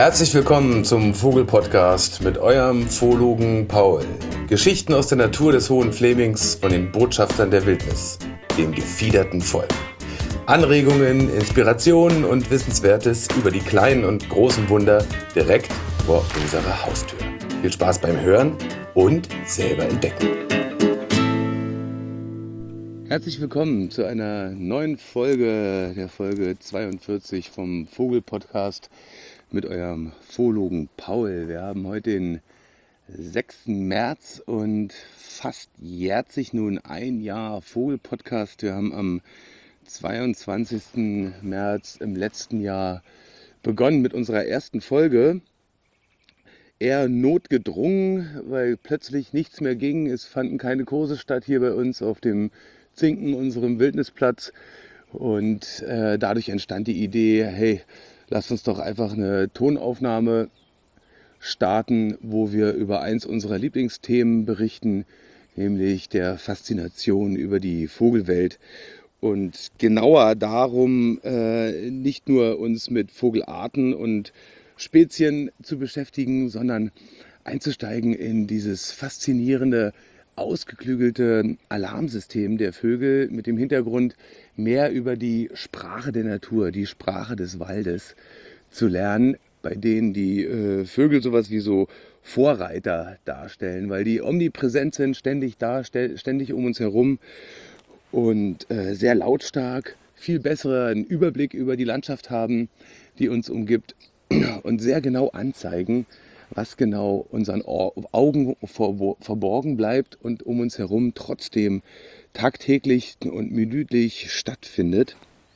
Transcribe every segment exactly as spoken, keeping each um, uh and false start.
Herzlich willkommen zum Vogel-Podcast mit eurem Zoologen Paul. Geschichten aus der Natur des Hohen Flemings von den Botschaftern der Wildnis, dem gefiederten Volk. Anregungen, Inspirationen und Wissenswertes über die kleinen und großen Wunder direkt vor unserer Haustür. Viel Spaß beim Hören und selber entdecken. Herzlich willkommen zu einer neuen Folge, der Folge zweiundvierzig vom Vogel-Podcast mit eurem Zoologen Paul. Wir haben heute den sechsten März und fast jährt sich nun ein Jahr Vogel-Podcast. Wir haben am zweiundzwanzigsten März im letzten Jahr begonnen mit unserer ersten Folge. Eher notgedrungen, weil plötzlich nichts mehr ging. Es fanden keine Kurse statt hier bei uns auf dem Zinken, unserem Wildnisplatz. Und äh, dadurch entstand die Idee, hey, lasst uns doch einfach eine Tonaufnahme starten, wo wir über eins unserer Lieblingsthemen berichten, nämlich der Faszination über die Vogelwelt. Und genauer darum, äh, nicht nur uns mit Vogelarten und Spezien zu beschäftigen, sondern einzusteigen in dieses faszinierende, ausgeklügelte Alarmsystem der Vögel mit dem Hintergrund, mehr über die Sprache der Natur, die Sprache des Waldes zu lernen, bei denen die äh, Vögel sowas wie so Vorreiter darstellen, weil die omnipräsent sind, ständig da, ständig um uns herum und äh, sehr lautstark, viel besseren Überblick über die Landschaft haben, die uns umgibt und sehr genau anzeigen, was genau unseren Augen verborgen bleibt und um uns herum trotzdem tagtäglich und minütlich stattfindet.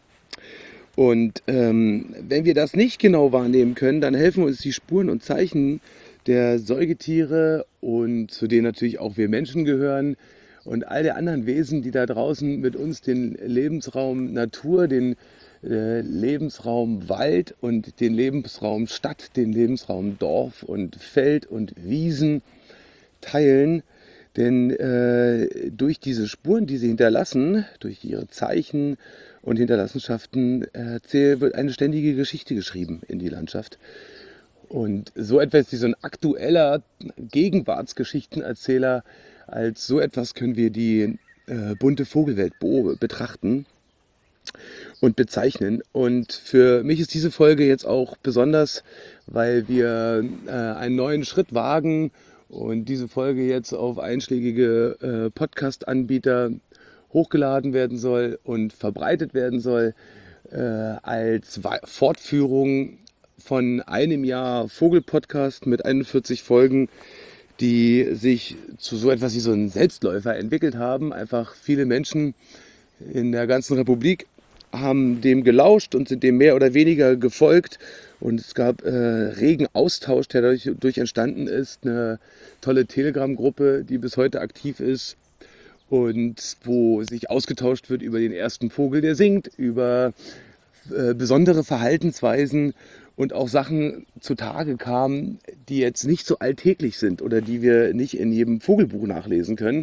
Und ähm, wenn wir das nicht genau wahrnehmen können, dann helfen uns die Spuren und Zeichen der Säugetiere und zu denen natürlich auch wir Menschen gehören und all der anderen Wesen, die da draußen mit uns den Lebensraum Natur, den äh, Lebensraum Wald und den Lebensraum Stadt, den Lebensraum Dorf und Feld und Wiesen teilen. Denn äh, durch diese Spuren, die sie hinterlassen, durch ihre Zeichen und Hinterlassenschaften, äh, wird eine ständige Geschichte geschrieben in die Landschaft. Und so etwas wie so ein aktueller Gegenwartsgeschichtenerzähler, als so etwas können wir die äh, bunte Vogelwelt betrachten und bezeichnen. Und für mich ist diese Folge jetzt auch besonders, weil wir äh, einen neuen Schritt wagen und diese Folge jetzt auf einschlägige äh, Podcast-Anbieter hochgeladen werden soll und verbreitet werden soll, äh, als Fortführung von einem Jahr Vogel-Podcast mit einundvierzig Folgen, die sich zu so etwas wie so einem Selbstläufer entwickelt haben. Einfach viele Menschen in der ganzen Republik haben dem gelauscht und sind dem mehr oder weniger gefolgt. Und es gab äh, regen Austausch, der dadurch, dadurch entstanden ist. Eine tolle Telegram-Gruppe, die bis heute aktiv ist und wo sich ausgetauscht wird über den ersten Vogel, der singt, über äh, besondere Verhaltensweisen und auch Sachen zutage kamen, die jetzt nicht so alltäglich sind oder die wir nicht in jedem Vogelbuch nachlesen können.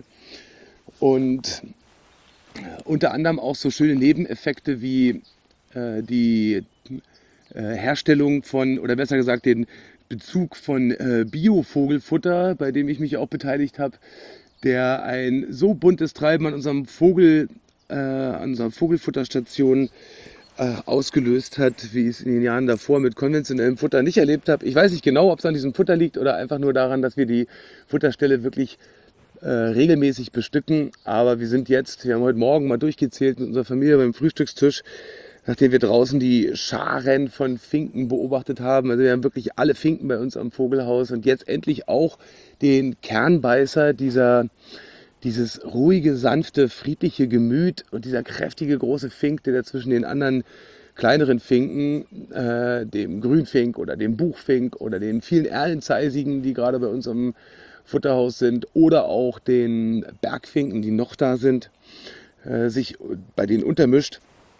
Und unter anderem auch so schöne Nebeneffekte wie äh, die äh, Herstellung von, oder besser gesagt den Bezug von äh, Bio-Vogelfutter, bei dem ich mich auch beteiligt habe, der ein so buntes Treiben an unserem Vogel, äh, an unserer Vogelfutterstation äh, ausgelöst hat, wie ich es in den Jahren davor mit konventionellem Futter nicht erlebt habe. Ich weiß nicht genau, ob es an diesem Futter liegt oder einfach nur daran, dass wir die Futterstelle wirklich äh, regelmäßig bestücken. Aber wir sind jetzt, wir haben heute Morgen mal durchgezählt mit unserer Familie beim Frühstückstisch, nachdem wir draußen die Scharen von Finken beobachtet haben. Also wir haben wirklich alle Finken bei uns am Vogelhaus und jetzt endlich auch den Kernbeißer, dieser, dieses ruhige, sanfte, friedliche Gemüt und dieser kräftige, große Fink, der da zwischen den anderen kleineren Finken, äh, dem Grünfink oder dem Buchfink oder den vielen Erlenzeisigen, die gerade bei uns am Futterhaus sind, oder auch den Bergfinken, die noch da sind, äh, sich bei denen untermischt.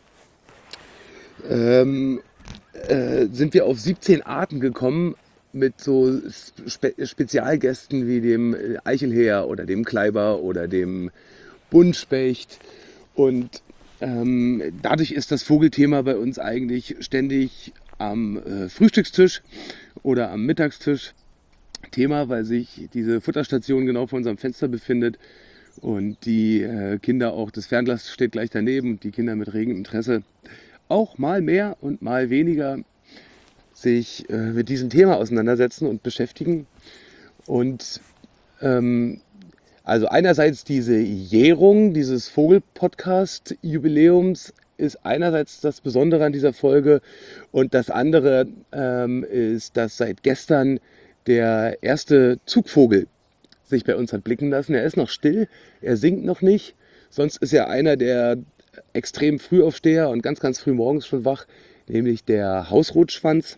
Ähm, äh, sind wir auf siebzehn Arten gekommen mit so Spe- Spezialgästen wie dem Eichelheer oder dem Kleiber oder dem Buntspecht. Und ähm, dadurch ist das Vogelthema bei uns eigentlich ständig am äh, Frühstückstisch oder am Mittagstisch Thema, weil sich diese Futterstation genau vor unserem Fenster befindet und die äh, Kinder auch, das Fernglas steht gleich daneben und die Kinder mit regem Interesse auch mal mehr und mal weniger sich äh, mit diesem Thema auseinandersetzen und beschäftigen. Und ähm, also einerseits diese Jährung dieses Vogel-Podcast-Jubiläums ist einerseits das Besondere an dieser Folge und das andere ähm, ist, dass seit gestern der erste Zugvogel sich bei uns hat blicken lassen. Er ist noch still, er singt noch nicht, sonst ist er einer der extrem Frühaufsteher und ganz, ganz früh morgens schon wach, nämlich der Hausrotschwanz.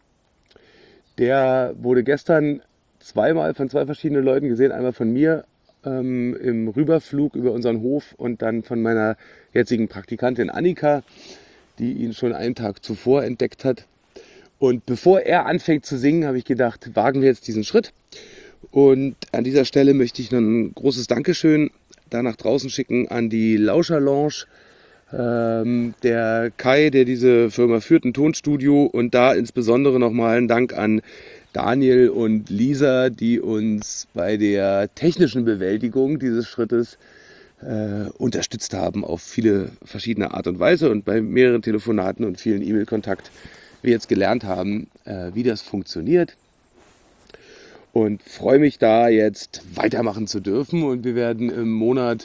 Der wurde gestern zweimal von zwei verschiedenen Leuten gesehen, einmal von mir ähm, im Rüberflug über unseren Hof und dann von meiner jetzigen Praktikantin Annika, die ihn schon einen Tag zuvor entdeckt hat. Und bevor er anfängt zu singen, habe ich gedacht, wagen wir jetzt diesen Schritt. Und an dieser Stelle möchte ich noch ein großes Dankeschön da nach draußen schicken an die Lauscher Lounge. Ähm, der Kai, der diese Firma führt, ein Tonstudio, und da insbesondere nochmal ein Dank an Daniel und Lisa, die uns bei der technischen Bewältigung dieses Schrittes äh, unterstützt haben auf viele verschiedene Art und Weise, und bei mehreren Telefonaten und vielen E-Mail-Kontakt wir jetzt gelernt haben, äh, wie das funktioniert. Und freue mich da jetzt weitermachen zu dürfen, und wir werden im Monat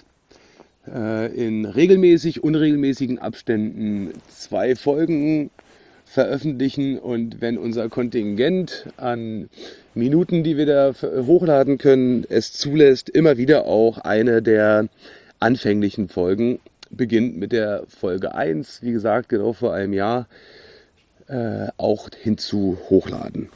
äh, in regelmäßig, unregelmäßigen Abständen zwei Folgen veröffentlichen, und wenn unser Kontingent an Minuten, die wir da hochladen können, es zulässt, immer wieder auch eine der anfänglichen Folgen. Beginnt mit der Folge eins, wie gesagt, genau vor einem Jahr, äh, auch hinzu hochladen.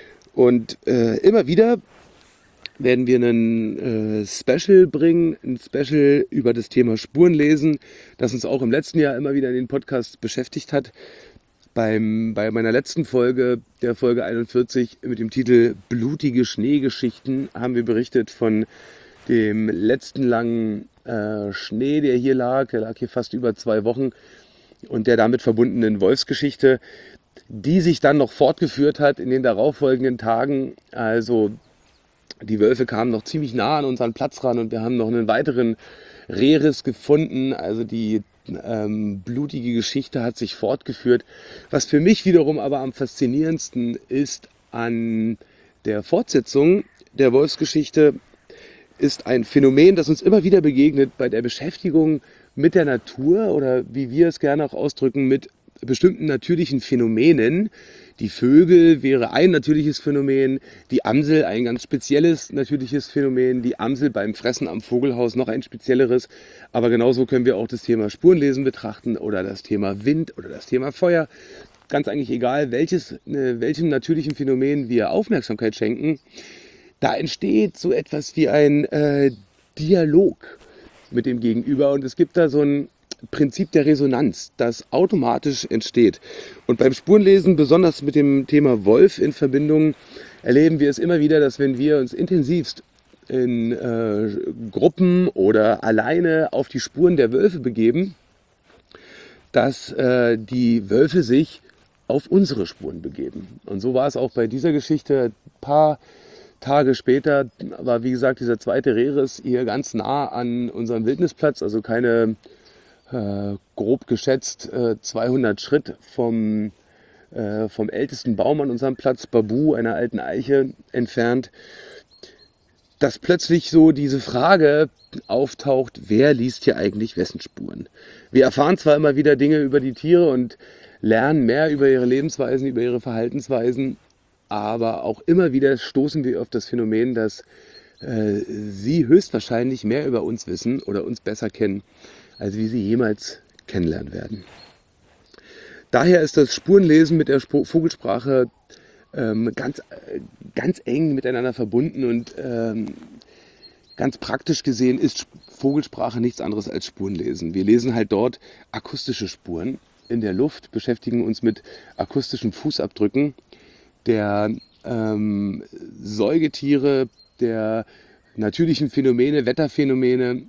Und äh, immer wieder werden wir einen äh, Special bringen, ein Special über das Thema Spurenlesen, das uns auch im letzten Jahr immer wieder in den Podcasts beschäftigt hat. Beim, bei meiner letzten Folge, der Folge einundvierzig, mit dem Titel Blutige Schneegeschichten, haben wir berichtet von dem letzten langen äh, Schnee, der hier lag. Der lag hier fast über zwei Wochen, und der damit verbundenen Wolfsgeschichte, die sich dann noch fortgeführt hat in den darauffolgenden Tagen. Also die Wölfe kamen noch ziemlich nah an unseren Platz ran, und wir haben noch einen weiteren Rehriss gefunden. Also die ähm, blutige Geschichte hat sich fortgeführt. Was für mich wiederum aber am faszinierendsten ist an der Fortsetzung der Wolfsgeschichte, ist ein Phänomen, das uns immer wieder begegnet bei der Beschäftigung mit der Natur, oder wie wir es gerne auch ausdrücken, mit bestimmten natürlichen Phänomenen. Die Vögel wäre ein natürliches Phänomen, die Amsel ein ganz spezielles natürliches Phänomen, die Amsel beim Fressen am Vogelhaus noch ein spezielleres. Aber genauso können wir auch das Thema Spurenlesen betrachten oder das Thema Wind oder das Thema Feuer. Ganz eigentlich egal, welches, welchem natürlichen Phänomen wir Aufmerksamkeit schenken, da entsteht so etwas wie ein äh, Dialog mit dem Gegenüber, und es gibt da so ein Prinzip der Resonanz, das automatisch entsteht. Und beim Spurenlesen, besonders mit dem Thema Wolf in Verbindung, erleben wir es immer wieder, dass wenn wir uns intensivst in äh, Gruppen oder alleine auf die Spuren der Wölfe begeben, dass äh, die Wölfe sich auf unsere Spuren begeben. Und so war es auch bei dieser Geschichte. Ein paar Tage später war, wie gesagt, dieser zweite Rehriss hier ganz nah an unserem Wildnisplatz, also keine Äh, grob geschätzt äh, zweihundert Schritt vom, äh, vom ältesten Baum an unserem Platz, Babu, einer alten Eiche, entfernt, dass plötzlich so diese Frage auftaucht, wer liest hier eigentlich wessen Spuren? Wir erfahren zwar immer wieder Dinge über die Tiere und lernen mehr über ihre Lebensweisen, über ihre Verhaltensweisen, aber auch immer wieder stoßen wir auf das Phänomen, dass äh, sie höchstwahrscheinlich mehr über uns wissen oder uns besser kennen, als wie sie jemals kennenlernen werden. Daher ist das Spurenlesen mit der Vogelsprache ähm, ganz, äh, ganz eng miteinander verbunden, und ähm, ganz praktisch gesehen ist Vogelsprache nichts anderes als Spurenlesen. Wir lesen halt dort akustische Spuren in der Luft, beschäftigen uns mit akustischen Fußabdrücken der ähm, Säugetiere, der natürlichen Phänomene, Wetterphänomene,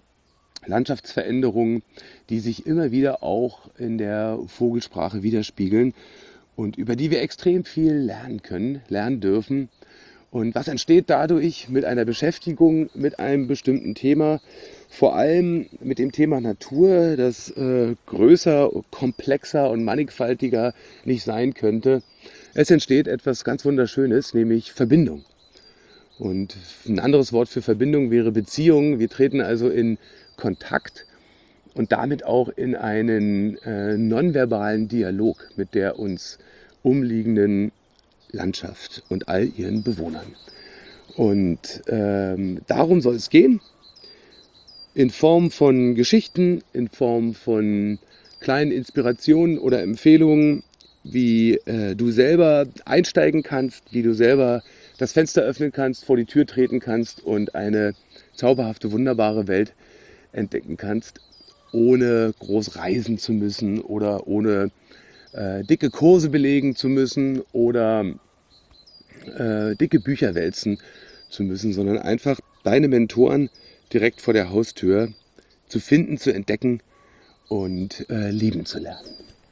Landschaftsveränderungen, die sich immer wieder auch in der Vogelsprache widerspiegeln. und über die wir extrem viel lernen können, lernen dürfen. Und was entsteht dadurch mit einer Beschäftigung mit einem bestimmten Thema, vor allem mit dem Thema Natur, das äh, größer, komplexer und mannigfaltiger nicht sein könnte. Es entsteht etwas ganz Wunderschönes, nämlich Verbindung. Und ein anderes Wort für Verbindung wäre Beziehung. Wir treten also in Kontakt und damit auch in einen äh, nonverbalen Dialog mit der uns umliegenden Landschaft und all ihren Bewohnern. Und ähm, darum soll es gehen, in Form von Geschichten, in Form von kleinen Inspirationen oder Empfehlungen, wie äh, du selber einsteigen kannst, wie du selber das Fenster öffnen kannst, vor die Tür treten kannst und eine zauberhafte, wunderbare Welt entdecken kannst, ohne groß reisen zu müssen oder ohne äh, dicke Kurse belegen zu müssen oder äh, dicke Bücher wälzen zu müssen, sondern einfach deine Mentoren direkt vor der Haustür zu finden, zu entdecken und äh, lieben zu lernen.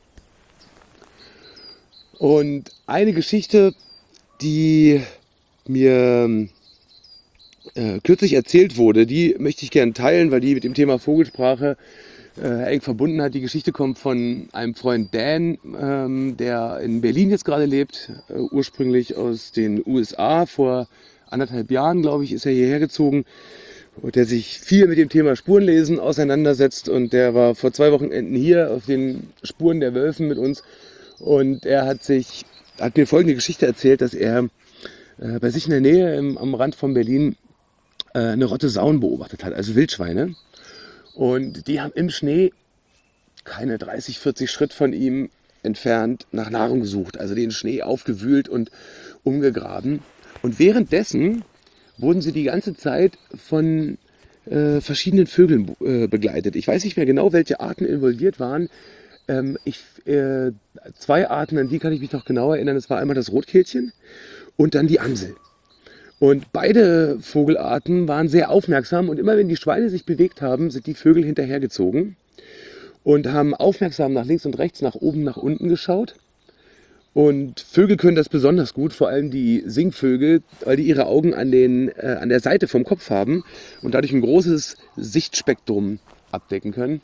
Und eine Geschichte, die mir äh, kürzlich erzählt wurde, die möchte ich gerne teilen, weil die mit dem Thema Vogelsprache äh, eng verbunden hat. Die Geschichte kommt von einem Freund Dan, ähm, der in Berlin jetzt gerade lebt, äh, ursprünglich aus den U S A. Vor anderthalb Jahren, glaube ich, ist er hierher gezogen und der sich viel mit dem Thema Spurenlesen auseinandersetzt. Und der war vor zwei Wochenenden hier auf den Spuren der Wölfen mit uns. Und er hat sich, hat mir folgende Geschichte erzählt, dass er äh, bei sich in der Nähe im, am Rand von Berlin äh, eine Rotte Sauen beobachtet hat, also Wildschweine. Und die haben im Schnee keine dreißig, vierzig Schritt von ihm entfernt nach Nahrung gesucht, also den Schnee aufgewühlt und umgegraben. Und währenddessen wurden sie die ganze Zeit von äh, verschiedenen Vögeln äh, begleitet. Ich weiß nicht mehr genau, welche Arten involviert waren. Ähm, ich, äh, zwei Arten, an die kann ich mich noch genau erinnern. Das war einmal das Rotkehlchen und dann die Amsel. Und beide Vogelarten waren sehr aufmerksam und immer wenn die Schweine sich bewegt haben, sind die Vögel hinterhergezogen und haben aufmerksam nach links und rechts, nach oben, nach unten geschaut. Und Vögel können das besonders gut, vor allem die Singvögel, weil die ihre Augen an, den, äh, an der Seite vom Kopf haben und dadurch ein großes Sichtspektrum abdecken können.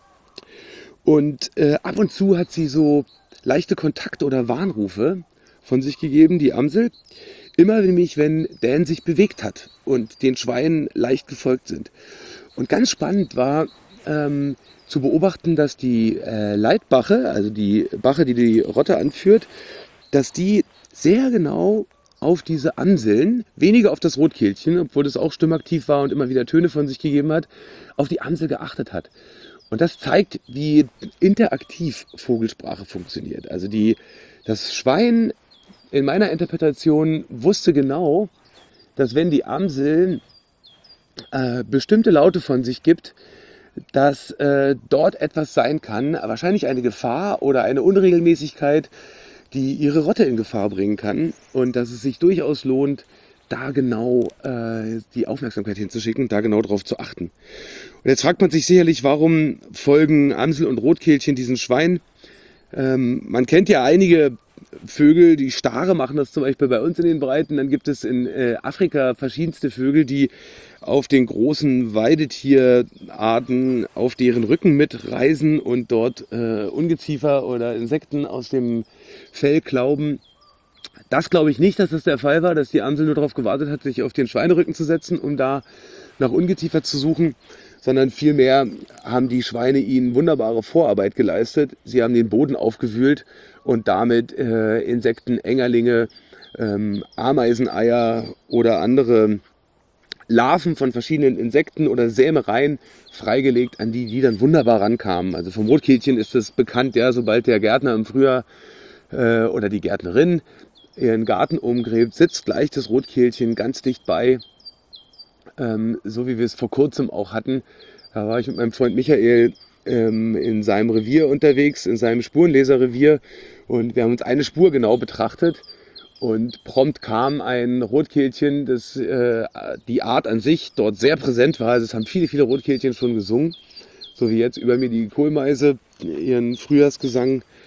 Und äh, ab und zu hat sie so leichte Kontakte oder Warnrufe von sich gegeben, die Amsel. Immer nämlich, wenn Dan sich bewegt hat und den Schweinen leicht gefolgt sind. Und ganz spannend war ähm, zu beobachten, dass die äh, Leitbache, also die Bache, die die Rotte anführt, dass die sehr genau auf diese Amseln, weniger auf das Rotkehlchen, obwohl das auch stimmaktiv war und immer wieder Töne von sich gegeben hat, auf die Amsel geachtet hat. Und das zeigt, wie interaktiv Vogelsprache funktioniert. Also die, das Schwein in meiner Interpretation wusste genau, dass wenn die Amsel äh, bestimmte Laute von sich gibt, dass äh, dort etwas sein kann, wahrscheinlich eine Gefahr oder eine Unregelmäßigkeit, die ihre Rotte in Gefahr bringen kann und dass es sich durchaus lohnt, da genau äh, die Aufmerksamkeit hinzuschicken, da genau drauf zu achten. Und jetzt fragt man sich sicherlich, warum folgen Amsel und Rotkehlchen diesen Schweinen? Ähm, man kennt ja einige Vögel, die Stare machen das zum Beispiel bei uns in den Breiten. Dann gibt es in äh, Afrika verschiedenste Vögel, die auf den großen Weidetierarten auf deren Rücken mitreisen und dort äh, Ungeziefer oder Insekten aus dem Fell klauben. Das glaube ich nicht, dass das der Fall war, dass die Amsel nur darauf gewartet hat, sich auf den Schweinerücken zu setzen, um da nach Ungeziefer zu suchen, sondern vielmehr haben die Schweine ihnen wunderbare Vorarbeit geleistet. Sie haben den Boden aufgewühlt und damit äh, Insekten, Engerlinge, ähm, Ameiseneier oder andere Larven von verschiedenen Insekten oder Sämereien freigelegt, an die die dann wunderbar rankamen. Also vom Rotkehlchen ist es bekannt, ja, sobald der Gärtner im Frühjahr äh, oder die Gärtnerin ihren Garten umgräbt, sitzt gleich das Rotkehlchen ganz dicht bei, ähm, so wie wir es vor kurzem auch hatten. Da war ich mit meinem Freund Michael ähm, in seinem Revier unterwegs, in seinem Spurenleserrevier, und wir haben uns eine Spur genau betrachtet. Und prompt kam ein Rotkehlchen, das äh, die Art an sich dort sehr präsent war. Also es haben viele, viele Rotkehlchen schon gesungen, so wie jetzt über mir die Kohlmeise ihren Frühjahrsgesang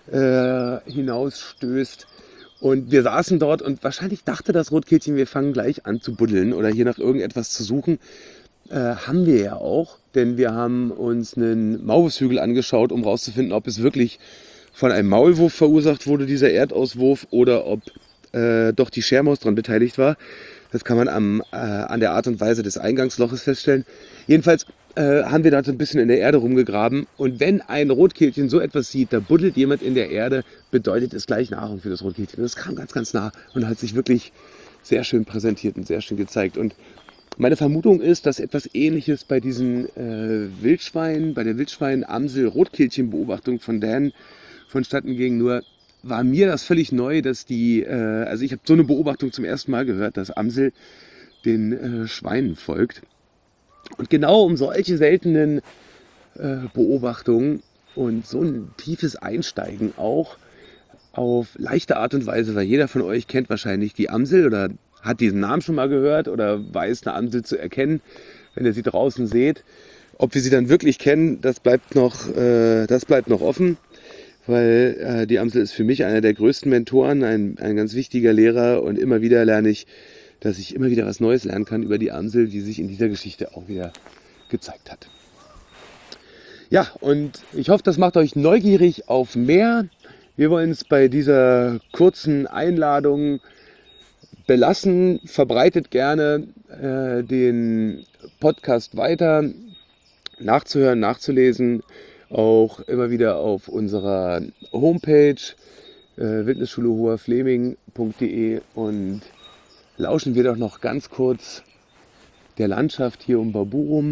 äh, hinausstößt. Und wir saßen dort und wahrscheinlich dachte das Rotkehlchen, wir fangen gleich an zu buddeln oder hier nach irgendetwas zu suchen. Äh, haben wir ja auch, denn wir haben uns einen Maulwurfshügel angeschaut, um rauszufinden, ob es wirklich von einem Maulwurf verursacht wurde, dieser Erdauswurf, oder ob äh, doch die Schermaus daran beteiligt war. Das kann man am, äh, an der Art und Weise des Eingangsloches feststellen. Jedenfalls äh, haben wir da so ein bisschen in der Erde rumgegraben. Und wenn ein Rotkehlchen so etwas sieht, da buddelt jemand in der Erde, bedeutet es gleich Nahrung für das Rotkehlchen. Das kam ganz, ganz nah und hat sich wirklich sehr schön präsentiert und sehr schön gezeigt. Und meine Vermutung ist, dass etwas Ähnliches bei diesen äh, Wildschweinen, bei der Wildschwein-Amsel-Rotkehlchen-Beobachtung von Dan vonstatten ging. Nur war mir das völlig neu, dass die, äh, also ich habe so eine Beobachtung zum ersten Mal gehört, dass Amsel den äh, Schweinen folgt. Und genau um solche seltenen äh, Beobachtungen und so ein tiefes Einsteigen auch auf leichte Art und Weise, weil jeder von euch kennt wahrscheinlich die Amsel oder hat diesen Namen schon mal gehört oder weiß eine Amsel zu erkennen, wenn ihr sie draußen seht. Ob wir sie dann wirklich kennen, das bleibt noch, äh, das bleibt noch offen, weil äh, die Amsel ist für mich einer der größten Mentoren, ein, ein ganz wichtiger Lehrer, und immer wieder lerne ich, dass ich immer wieder was Neues lernen kann über die Amsel, die sich in dieser Geschichte auch wieder gezeigt hat. Ja, und ich hoffe, das macht euch neugierig auf mehr. Wir wollen es bei dieser kurzen Einladung belassen. Verbreitet gerne äh, den Podcast weiter, nachzuhören, nachzulesen, auch immer wieder auf unserer Homepage äh, wildnisschule hoherfleming punkt de, und lauschen wir doch noch ganz kurz der Landschaft hier um Barburum.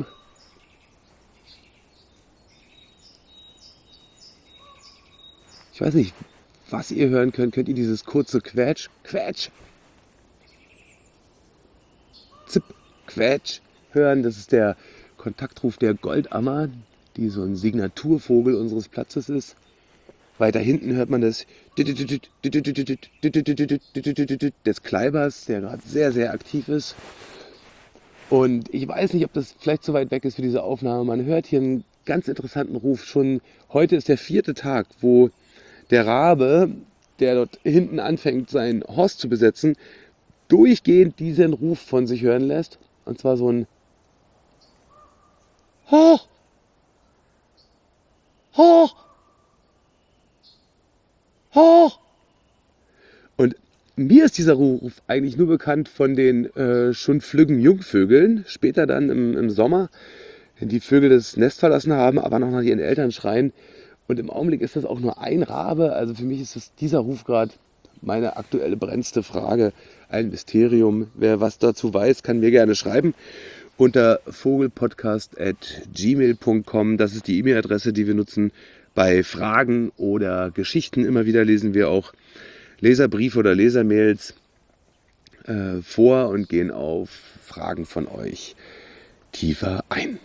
Ich weiß nicht, was ihr hören könnt. Könnt ihr dieses kurze Quetsch, Quetsch, Zip, Quetsch hören? Das ist der Kontaktruf der Goldammer, die so ein Signaturvogel unseres Platzes ist. Weiter hinten hört man das des Kleibers, der gerade sehr, sehr aktiv ist. Und ich weiß nicht, ob das vielleicht zu weit weg ist für diese Aufnahme. Man hört hier einen ganz interessanten Ruf. Schon heute ist der vierte Tag, wo der Rabe, der dort hinten anfängt, sein Horst zu besetzen, durchgehend diesen Ruf von sich hören lässt. Und zwar so ein Ho! Ho! Ho! Und mir ist dieser Ruf eigentlich nur bekannt von den äh, schon flüggen Jungvögeln, später dann im, im Sommer, wenn die Vögel das Nest verlassen haben, aber noch nach ihren Eltern schreien. Und im Augenblick ist das auch nur ein Rabe. Also für mich ist das, dieser Ruf gerade meine aktuelle brennendste Frage, ein Mysterium. Wer was dazu weiß, kann mir gerne schreiben unter vogelpodcast at gmail punkt com. Das ist die E-Mail-Adresse, die wir nutzen bei Fragen oder Geschichten. Immer wieder lesen wir auch Leserbriefe oder Lesermails äh, vor und gehen auf Fragen von euch tiefer ein.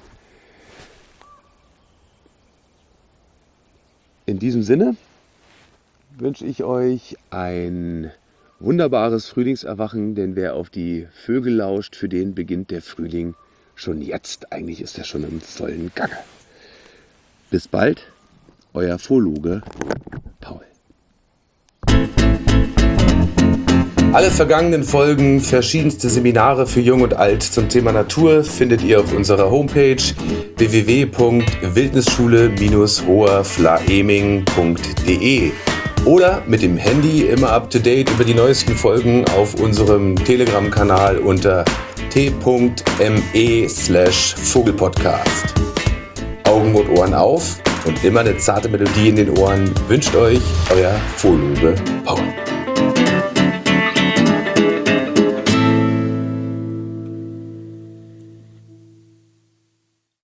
In diesem Sinne wünsche ich euch ein wunderbares Frühlingserwachen, denn wer auf die Vögel lauscht, für den beginnt der Frühling schon jetzt. Eigentlich ist er schon im vollen Gange. Bis bald, euer Vorluge, Paul. Alle vergangenen Folgen, verschiedenste Seminare für Jung und Alt zum Thema Natur findet ihr auf unserer Homepage w w w punkt wildnisschule hoherfleming punkt de oder mit dem Handy immer up to date über die neuesten Folgen auf unserem Telegram-Kanal unter t punkt m e slash vogelpodcast. Augen und Ohren auf und immer eine zarte Melodie in den Ohren wünscht euch euer Vorluge Paul.